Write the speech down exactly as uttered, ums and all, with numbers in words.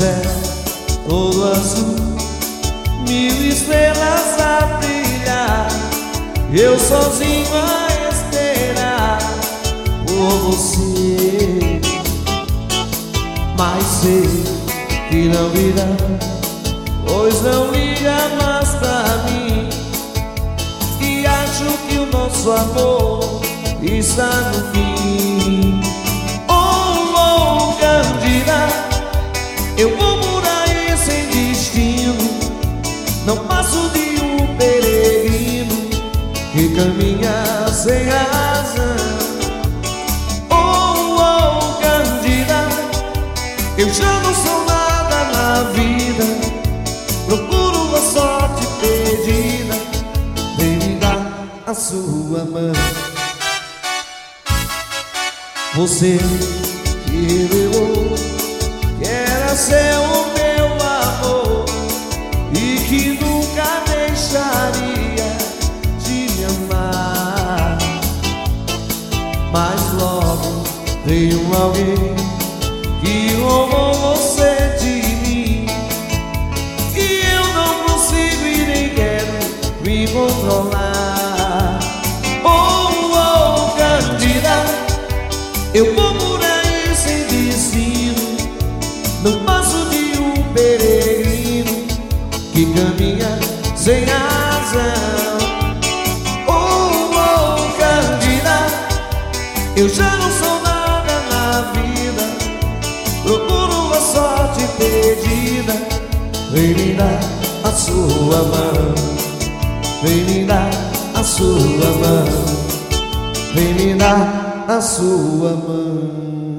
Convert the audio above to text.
céu todo azul, mil estrelas a brilhar, eu sozinho a esperar por você. Mas sei que não virá, pois não liga mais pra mim, e acho que o nosso amor está no fim. Oh, oh, Cândida, eu vou por aí sem destino, não passo de um peregrino que caminha sem razão. Oh, oh, Cândida, eu já não sou nada na vida, procuro a sorte perdida, vem me dar a sua mão. Você que revelou que era seu o meu amor e que nunca deixaria de me amar, mas logo veio alguém que roubou você de mim, e eu não consigo e nem quero me controlar. Oh, oh, Cândida, eu vou por aí sem destino, não passo de um peregrino que caminha sem razão. Oh, oh, Cândida, eu já não sou nada na vida, procuro a sorte perdida, vem me dar a sua mão, vem me dar a sua mão, vem me dar a sua mão.